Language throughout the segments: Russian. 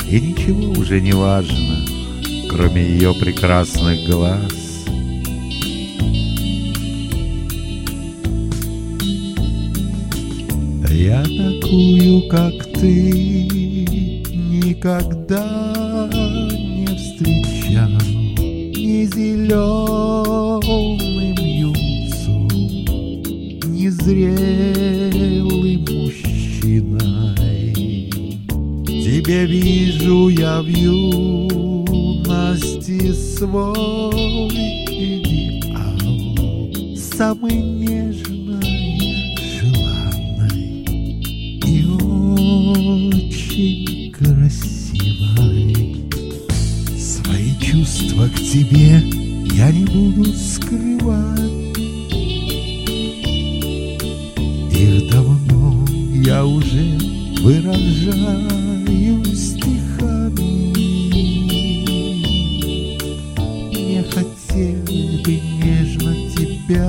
И ничего уже не важно, кроме ее прекрасных глаз. Я такую, как ты, никогда не встречал. Ни зеленым юнцом, ни зрелым мужчиной. Тебя вижу я в юности свой идеал, самый нежный, желанный и очень красивой. Свои чувства к тебе я не буду скрывать. Их давно я уже выражаю стихами. Мне хотелось бы нежно тебя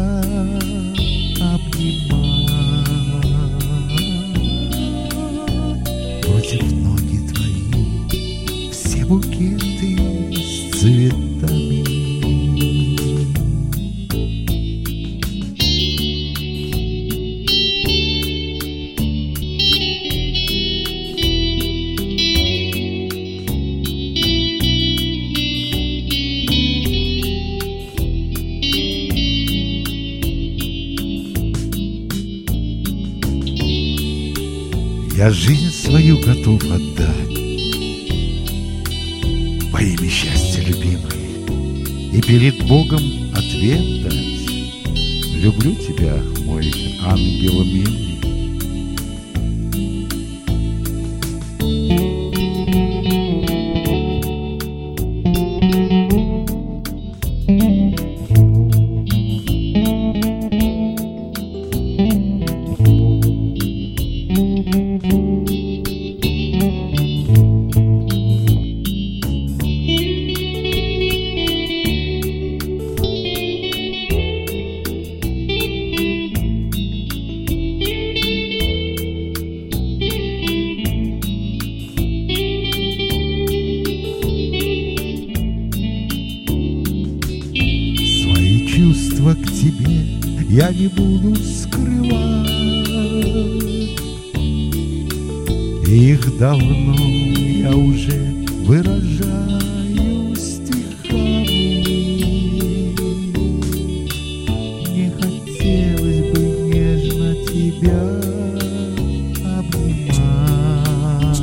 обнимать. Против ноги твои все букеты с цветами. Я жизнь свою готов отдать во имя счастья любимой и перед Богом ответ дать. Люблю тебя, мой ангел милый. Чувства к тебе я не буду скрывать. Их давно я уже выражаю стихами. Мне хотелось бы нежно тебя обнимать.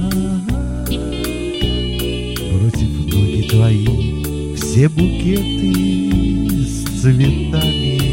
Против ноги твои все букеты с цветами.